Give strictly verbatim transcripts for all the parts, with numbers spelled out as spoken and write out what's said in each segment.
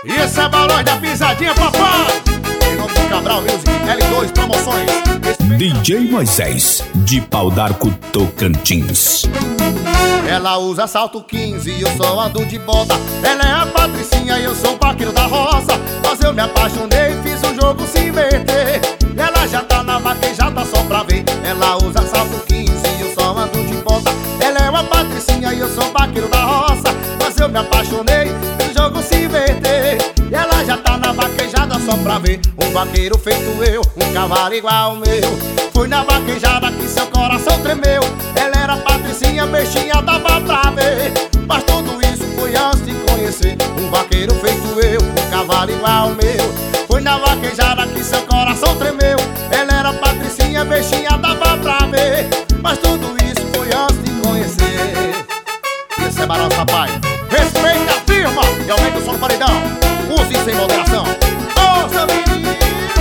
Isso é balões da pisadinha, papai. Em nome do Cabral Music, L dois Promoções. D J Moisés, de Pau d'Arco, Tocantins. Ela usa salto quinze e eu só ando de bota. Ela é a Patricinha e eu sou o vaqueiro da roça. Mas eu me apaixonei e fiz o jogo se inverter. Ela já tá na vaquejada só pra ver. Ela usa salto quinze e eu só ando de bota. Ela é uma Patricinha e eu sou o vaqueiro da roça. Mas eu me apaixonei, fiz o jogo se inverter. Ela já tá na vaquejada só pra ver. Um vaqueiro feito eu, um cavalo igual ao meu. Fui na vaquejada que seu coração tremeu. Ela era Patricinha, mexinha, dava pra ver. Mas tudo isso foi antes de conhecer um vaqueiro feito eu, um cavalo igual ao meu. Fui na vaquejada que seu coração tremeu. Ela era Patricinha, mexinha, dava pra ver. Mas tudo isso foi antes de conhecer. Esse é balanço, papai. Respeita a firma e aumenta o som do paredão. Use sem moderação. Ouça, menino.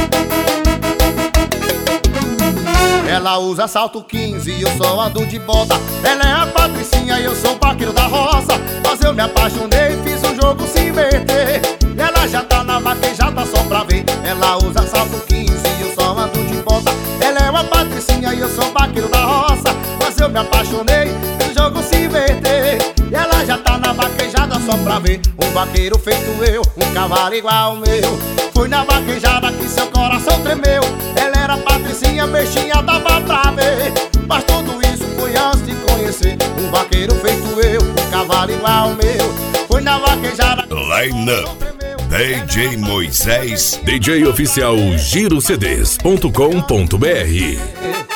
Ela usa salto quinze e eu só ando de bota. Ela é a Patricinha e eu sou o vaqueiro da roça. Mas eu me apaixonei e fiz o jogo se inverter. Ela já tá na vaquejada só pra ver. Ela usa salto quinze e eu só ando de bota. Ela é uma Patricinha e eu sou o vaqueiro da roça. Mas eu me apaixonei, fiz o jogo se inverter. Ela já tá na vaquejada só pra ver. Um vaqueiro feito eu, um cavalo igual ao meu. Fui na vaquejada que seu coração tremeu. Ela era Patricinha, mexinha, dava pra ver. Mas tudo isso foi antes de conhecer um vaqueiro feito eu, um cavalo igual ao meu. Fui na vaquejada que Line Up D J Moisés, D J oficial Giro C Ds ponto com ponto br.